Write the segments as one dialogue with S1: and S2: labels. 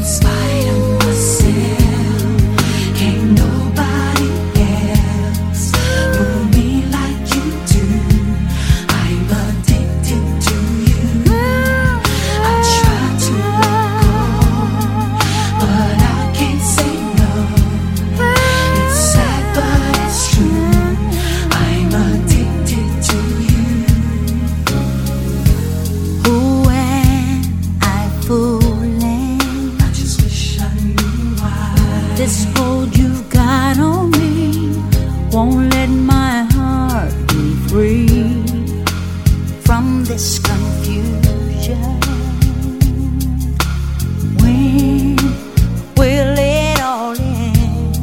S1: spite of myself, can't nobody else move me like you do. I'm addicted to you. I try to let go, but I can't say no. It's sad, but it's true. I'm addicted to you.
S2: Who am I fooling?
S1: I just wish I knew why.
S2: This hold you've got on me won't let my heart be free from this confusion. When will it all end?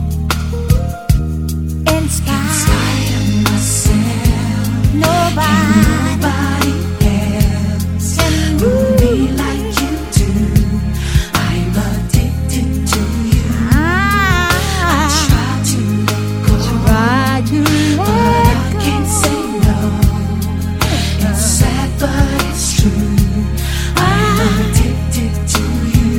S2: In
S1: In
S2: spite
S1: spite of myself,
S2: nobody
S1: nobody else
S2: can
S1: move me
S2: move.
S1: like you do. I'm addicted to you. I
S2: I
S1: try to let go,
S2: try to
S1: but I
S2: let
S1: can't say no. It's sad, but it's true. I'm addicted to you.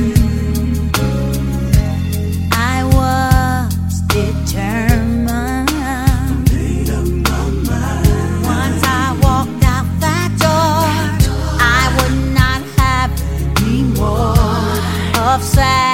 S2: I was determined.
S1: Made up my mind.
S2: Once I walked out that door, I would not have any more of sad.